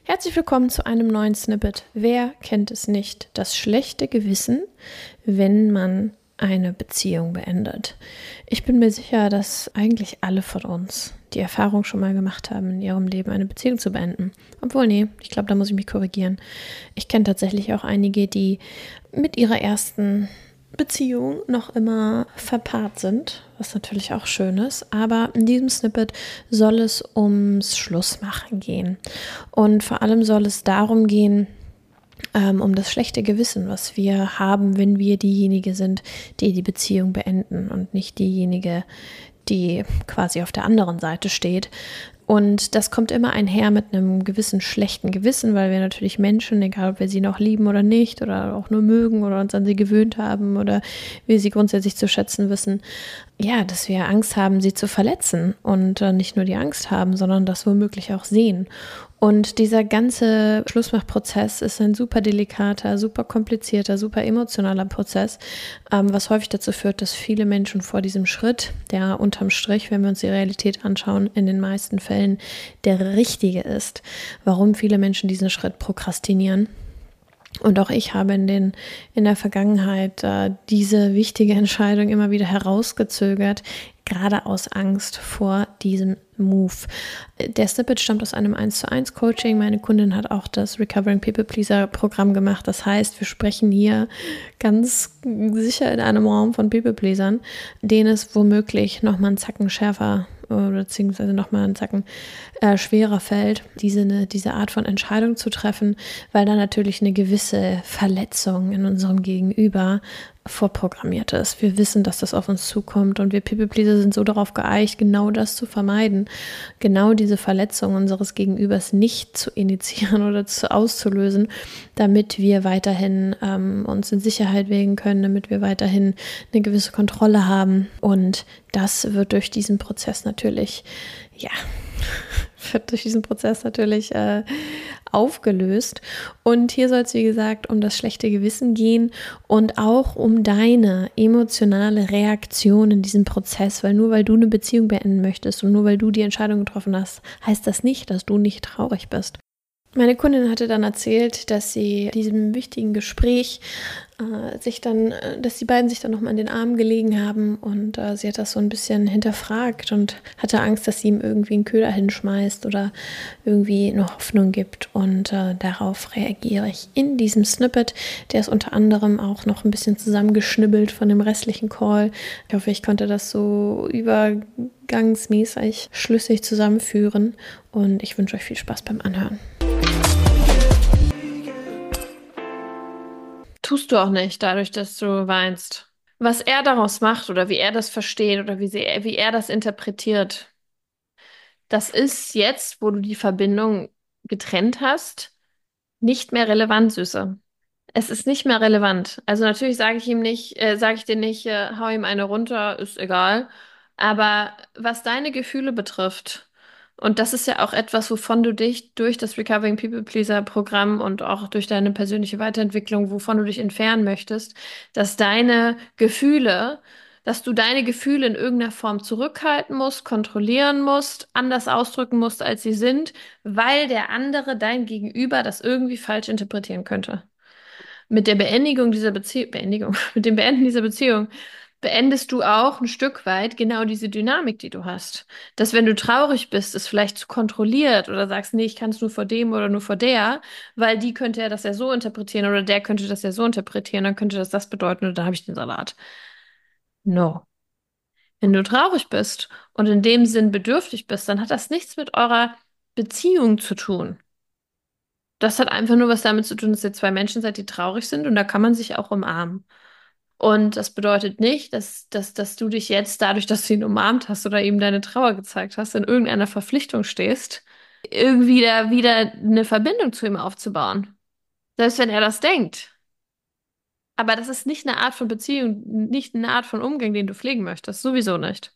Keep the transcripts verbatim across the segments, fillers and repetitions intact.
Herzlich willkommen zu einem neuen Snippet. Wer kennt es nicht? Das schlechte Gewissen, wenn man eine Beziehung beendet. Ich bin mir sicher, dass eigentlich alle von uns die Erfahrung schon mal gemacht haben, in ihrem Leben eine Beziehung zu beenden. Obwohl, nee, ich glaube, da muss ich mich korrigieren. Ich kenne tatsächlich auch einige, die mit ihrer ersten Beziehung noch immer verpaart sind, was natürlich auch schön ist. Aber in diesem Snippet soll es ums Schlussmachen gehen. Und vor allem soll es darum gehen, ähm, um das schlechte Gewissen, was wir haben, wenn wir diejenige sind, die die Beziehung beenden und nicht diejenige, die quasi auf der anderen Seite steht. Und das kommt immer einher mit einem gewissen schlechten Gewissen, weil wir natürlich Menschen, egal ob wir sie noch lieben oder nicht oder auch nur mögen oder uns an sie gewöhnt haben oder wir sie grundsätzlich zu schätzen wissen, ja, dass wir Angst haben, sie zu verletzen und äh, nicht nur die Angst haben, sondern das womöglich auch sehen. Und dieser ganze Schlussmachprozess ist ein super delikater, super komplizierter, super emotionaler Prozess, ähm, was häufig dazu führt, dass viele Menschen vor diesem Schritt, der unterm Strich, wenn wir uns die Realität anschauen, in den meisten Fällen der richtige ist, warum viele Menschen diesen Schritt prokrastinieren. Und auch ich habe in den in der Vergangenheit äh, diese wichtige Entscheidung immer wieder herausgezögert, gerade aus Angst vor diesem Move. Der Snippet stammt aus einem eins zu eins Coaching. Meine Kundin hat auch das Recovering People Pleaser Programm gemacht. Das heißt, wir sprechen hier ganz sicher in einem Raum von People Pleasern, denen es womöglich nochmal einen Zacken schärfer oder beziehungsweise nochmal einen Zacken äh, schwerer fällt, diese, ne, diese Art von Entscheidung zu treffen, weil da natürlich eine gewisse Verletzung in unserem Gegenüber vorprogrammiert ist. Wir wissen, dass das auf uns zukommt und wir People-Pleaser sind so darauf geeicht, genau das zu vermeiden, genau diese Verletzung unseres Gegenübers nicht zu initiieren oder zu auszulösen, damit wir weiterhin ähm, uns in Sicherheit wägen können, damit wir weiterhin eine gewisse Kontrolle haben. Und das wird durch diesen Prozess natürlich, ja, wird durch diesen Prozess natürlich äh, aufgelöst. Und hier soll es, wie gesagt, um das schlechte Gewissen gehen und auch um deine emotionale Reaktion in diesem Prozess, weil nur weil du eine Beziehung beenden möchtest und nur weil du die Entscheidung getroffen hast, heißt das nicht, dass du nicht traurig bist. Meine Kundin hatte dann erzählt, dass sie diesem wichtigen Gespräch äh, sich dann, äh, dass die beiden sich dann nochmal in den Armen gelegen haben und äh, sie hat das so ein bisschen hinterfragt und hatte Angst, dass sie ihm irgendwie einen Köder hinschmeißt oder irgendwie eine Hoffnung gibt und äh, darauf reagiere ich in diesem Snippet. Der ist unter anderem auch noch ein bisschen zusammengeschnibbelt von dem restlichen Call. Ich hoffe, ich konnte das so übergangsmäßig schlüssig zusammenführen und ich wünsche euch viel Spaß beim Anhören. Tust du auch nicht, dadurch, dass du weinst. Was er daraus macht oder wie er das versteht oder wie, sie, wie er das interpretiert, das ist jetzt, wo du die Verbindung getrennt hast, nicht mehr relevant, Süße. Es ist nicht mehr relevant. Also natürlich sage ich ihm nicht, äh, sage ich dir nicht, äh, hau ihm eine runter, ist egal. Aber was deine Gefühle betrifft, und das ist ja auch etwas, wovon du dich durch das Recovering People Pleaser Programm und auch durch deine persönliche Weiterentwicklung, wovon du dich entfernen möchtest, dass deine Gefühle, dass du deine Gefühle in irgendeiner Form zurückhalten musst, kontrollieren musst, anders ausdrücken musst, als sie sind, weil der andere, dein Gegenüber, das irgendwie falsch interpretieren könnte. Mit der Beendigung dieser Beziehung, Beendigung, mit dem Beenden dieser Beziehung beendest du auch ein Stück weit genau diese Dynamik, die du hast. Dass wenn du traurig bist, es vielleicht zu kontrolliert oder sagst, nee, ich kann es nur vor dem oder nur vor der, weil die könnte ja das ja so interpretieren oder der könnte das ja so interpretieren, dann könnte das das bedeuten und dann habe ich den Salat. No. Wenn du traurig bist und in dem Sinn bedürftig bist, dann hat das nichts mit eurer Beziehung zu tun. Das hat einfach nur was damit zu tun, dass ihr zwei Menschen seid, die traurig sind und da kann man sich auch umarmen. Und das bedeutet nicht, dass, dass, dass du dich jetzt dadurch, dass du ihn umarmt hast oder ihm deine Trauer gezeigt hast, in irgendeiner Verpflichtung stehst, irgendwie da wieder eine Verbindung zu ihm aufzubauen. Selbst wenn er das denkt. Aber das ist nicht eine Art von Beziehung, nicht eine Art von Umgang, den du pflegen möchtest. Sowieso nicht.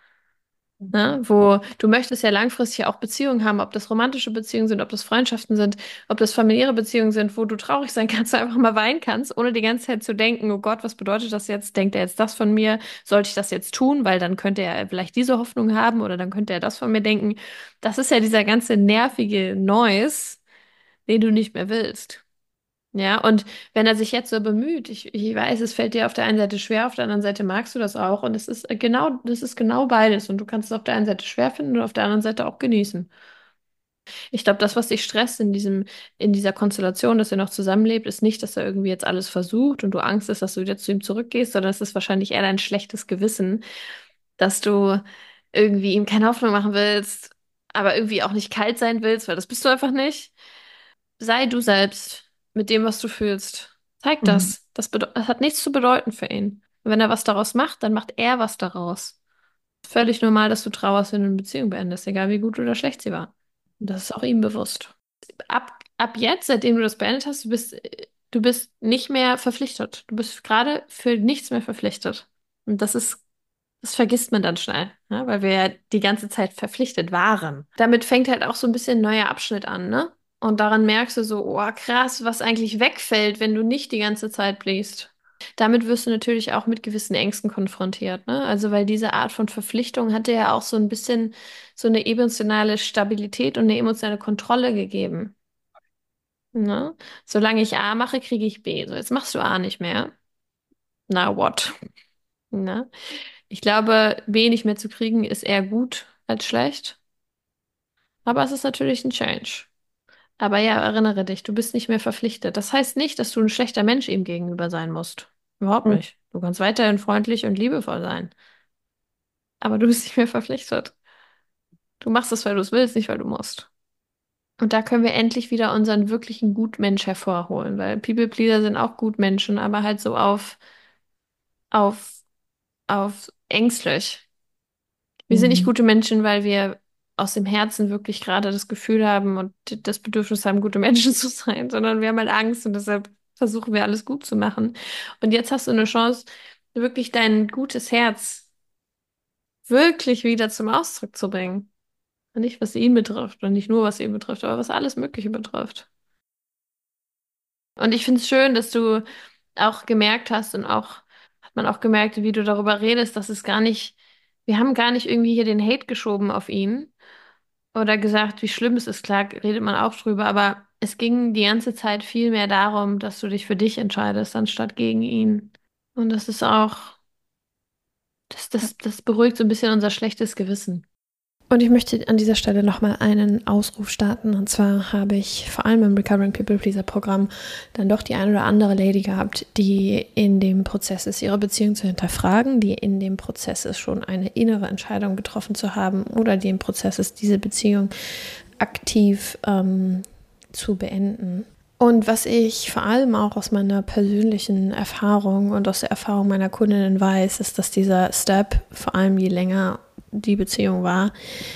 Ne? Wo du möchtest ja langfristig auch Beziehungen haben, ob das romantische Beziehungen sind, ob das Freundschaften sind, ob das familiäre Beziehungen sind, wo du traurig sein kannst, einfach mal weinen kannst, ohne die ganze Zeit zu denken, oh Gott, was bedeutet das jetzt? Denkt er jetzt das von mir? Sollte ich das jetzt tun? Weil dann könnte er vielleicht diese Hoffnung haben oder dann könnte er das von mir denken. Das ist ja dieser ganze nervige Noise, den du nicht mehr willst. Ja, und wenn er sich jetzt so bemüht, ich, ich weiß, es fällt dir auf der einen Seite schwer, auf der anderen Seite magst du das auch. Und es ist äh, genau, das ist genau beides. Und du kannst es auf der einen Seite schwer finden und auf der anderen Seite auch genießen. Ich glaube, das, was dich stresst in diesem, in dieser Konstellation, dass ihr noch zusammenlebt, ist nicht, dass er irgendwie jetzt alles versucht und du Angst hast, dass du wieder zu ihm zurückgehst, sondern es ist wahrscheinlich eher dein schlechtes Gewissen, dass du irgendwie ihm keine Hoffnung machen willst, aber irgendwie auch nicht kalt sein willst, weil das bist du einfach nicht. Sei du selbst mit dem, was du fühlst. Zeig Mhm. das. Das, bedeu- das hat nichts zu bedeuten für ihn. Und wenn er was daraus macht, dann macht er was daraus. Völlig normal, dass du trauerst, wenn du eine Beziehung beendest, egal wie gut oder schlecht sie war. Und das ist auch ihm bewusst. Ab, ab jetzt, seitdem du das beendet hast, du bist, äh, du bist nicht mehr verpflichtet. Du bist gerade für nichts mehr verpflichtet. Und das ist, das vergisst man dann schnell, ne? Weil wir ja die ganze Zeit verpflichtet waren. Damit fängt halt auch so ein bisschen ein neuer Abschnitt an, ne? Und daran merkst du so, oh krass, was eigentlich wegfällt, wenn du nicht die ganze Zeit bliest. Damit wirst du natürlich auch mit gewissen Ängsten konfrontiert, ne? Also, weil diese Art von Verpflichtung hat dir ja auch so ein bisschen so eine emotionale Stabilität und eine emotionale Kontrolle gegeben, ne? Solange ich A mache, kriege ich B. So, jetzt machst du A nicht mehr. Na, what? Ne? Ich glaube, B nicht mehr zu kriegen ist eher gut als schlecht. Aber es ist natürlich ein Change. Aber ja, erinnere dich, du bist nicht mehr verpflichtet. Das heißt nicht, dass du ein schlechter Mensch ihm gegenüber sein musst. Überhaupt Mhm. nicht. Du kannst weiterhin freundlich und liebevoll sein. Aber du bist nicht mehr verpflichtet. Du machst es, weil du es willst, nicht weil du musst. Und da können wir endlich wieder unseren wirklichen Gutmensch hervorholen, weil People-Pleaser sind auch Gutmenschen, aber halt so auf, auf, auf ängstlich. Wir sind nicht Mhm. gute Menschen, weil wir aus dem Herzen wirklich gerade das Gefühl haben und das Bedürfnis haben, gute Menschen zu sein, sondern wir haben halt Angst und deshalb versuchen wir alles gut zu machen. Und jetzt hast du eine Chance, wirklich dein gutes Herz wirklich wieder zum Ausdruck zu bringen. Und nicht, was ihn betrifft und nicht nur, was ihn betrifft, aber was alles Mögliche betrifft. Und ich finde es schön, dass du auch gemerkt hast und auch, hat man auch gemerkt, wie du darüber redest, dass es gar nicht, wir haben gar nicht irgendwie hier den Hate geschoben auf ihn oder gesagt, wie schlimm es ist. Klar, redet man auch drüber, aber es ging die ganze Zeit viel mehr darum, dass du dich für dich entscheidest, anstatt gegen ihn. Und das ist auch, das, das, das beruhigt so ein bisschen unser schlechtes Gewissen. Und ich möchte an dieser Stelle nochmal einen Ausruf starten. Und zwar habe ich vor allem im Recovering People Pleaser Programm dann doch die eine oder andere Lady gehabt, die in dem Prozess ist, ihre Beziehung zu hinterfragen, die in dem Prozess ist, schon eine innere Entscheidung getroffen zu haben oder die im Prozess ist, diese Beziehung aktiv ähm, zu beenden. Und was ich vor allem auch aus meiner persönlichen Erfahrung und aus der Erfahrung meiner Kundinnen weiß, ist, dass dieser Step, vor allem je länger die Beziehung war,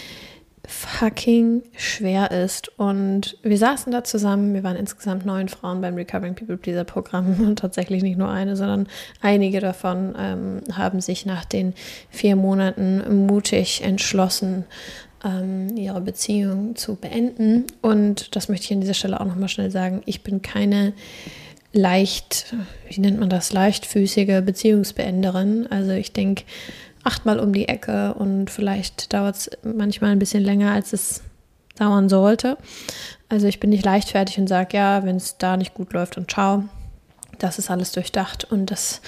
fucking schwer ist. Und wir saßen da zusammen, wir waren insgesamt neun Frauen beim Recovering People Pleaser Programm und tatsächlich nicht nur eine, sondern einige davon ähm, haben sich nach den vier Monaten mutig entschlossen, ähm, ihre Beziehung zu beenden. Und das möchte ich an dieser Stelle auch nochmal schnell sagen, ich bin keine leicht, wie nennt man das, leichtfüßige Beziehungsbeenderin. Also ich denke achtmal um die Ecke und vielleicht dauert es manchmal ein bisschen länger, als es dauern sollte. Also ich bin nicht leichtfertig und sage, ja, wenn es da nicht gut läuft und ciao, das ist alles durchdacht. Und das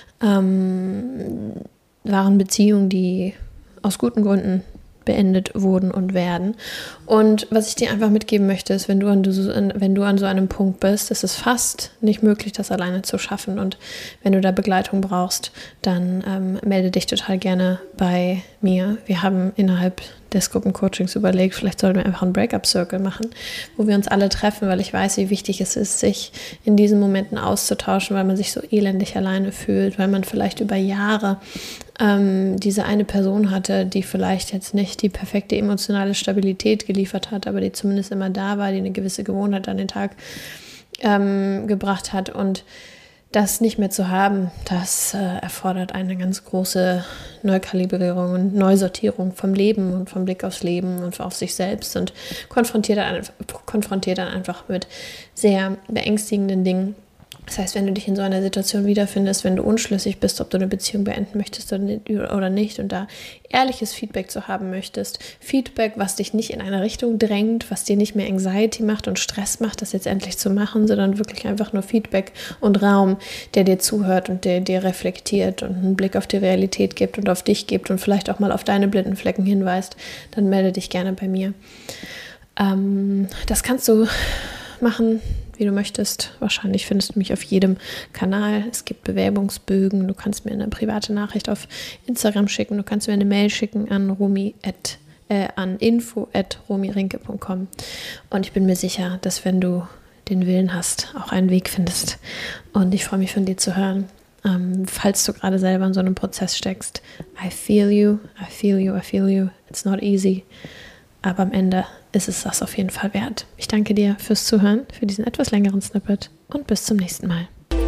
ähm, waren Beziehungen, die aus guten Gründen beendet wurden und werden. Und was ich dir einfach mitgeben möchte, ist, wenn du an, wenn du an so einem Punkt bist, ist es fast nicht möglich, das alleine zu schaffen. Und wenn du da Begleitung brauchst, dann ähm, melde dich total gerne bei mir. Wir haben innerhalb des Gruppencoachings überlegt, vielleicht sollten wir einfach einen Breakup-Circle machen, wo wir uns alle treffen, weil ich weiß, wie wichtig es ist, sich in diesen Momenten auszutauschen, weil man sich so elendig alleine fühlt, weil man vielleicht über Jahre ähm, diese eine Person hatte, die vielleicht jetzt nicht die perfekte emotionale Stabilität geliefert hat, aber die zumindest immer da war, die eine gewisse Gewohnheit an den Tag ähm, gebracht hat. Und das nicht mehr zu haben, das äh, erfordert eine ganz große Neukalibrierung und Neusortierung vom Leben und vom Blick aufs Leben und auf sich selbst und konfrontiert dann, konfrontiert dann einfach mit sehr beängstigenden Dingen. Das heißt, wenn du dich in so einer Situation wiederfindest, wenn du unschlüssig bist, ob du eine Beziehung beenden möchtest oder nicht und da ehrliches Feedback zu haben möchtest, Feedback, was dich nicht in eine Richtung drängt, was dir nicht mehr Anxiety macht und Stress macht, das jetzt endlich zu machen, sondern wirklich einfach nur Feedback und Raum, der dir zuhört und der dir reflektiert und einen Blick auf die Realität gibt und auf dich gibt und vielleicht auch mal auf deine blinden Flecken hinweist, dann melde dich gerne bei mir. Ähm, das kannst du machen, wie du möchtest. Wahrscheinlich findest du mich auf jedem Kanal. Es gibt Bewerbungsbögen. Du kannst mir eine private Nachricht auf Instagram schicken. Du kannst mir eine Mail schicken an romi at, äh, an info at romirinke punkt com. Und ich bin mir sicher, dass wenn du den Willen hast, auch einen Weg findest. Und ich freue mich, von dir zu hören. Ähm, falls du gerade selber in so einem Prozess steckst. I feel you, I feel you, I feel you. It's not easy. Aber am Ende ist es das auf jeden Fall wert. Ich danke dir fürs Zuhören, für diesen etwas längeren Snippet und bis zum nächsten Mal.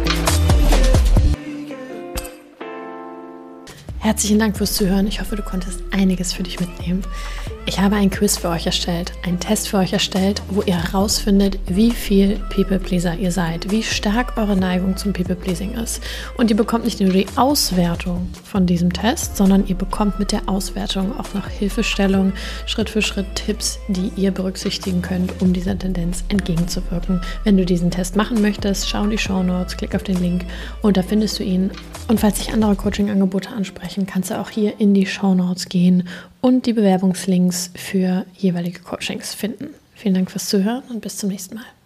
Herzlichen Dank fürs Zuhören. Ich hoffe, du konntest einiges für dich mitnehmen. Ich habe ein Quiz für euch erstellt, einen Test für euch erstellt, wo ihr herausfindet, wie viel People-Pleaser ihr seid, wie stark eure Neigung zum People-Pleasing ist. Und ihr bekommt nicht nur die Auswertung von diesem Test, sondern ihr bekommt mit der Auswertung auch noch Hilfestellung, Schritt für Schritt Tipps, die ihr berücksichtigen könnt, um dieser Tendenz entgegenzuwirken. Wenn du diesen Test machen möchtest, schau in die Shownotes, klick auf den Link und da findest du ihn. Und falls dich andere Coaching-Angebote ansprechen, kannst du auch hier in die Shownotes gehen und die Bewerbungslinks für jeweilige Coachings finden. Vielen Dank fürs Zuhören und bis zum nächsten Mal.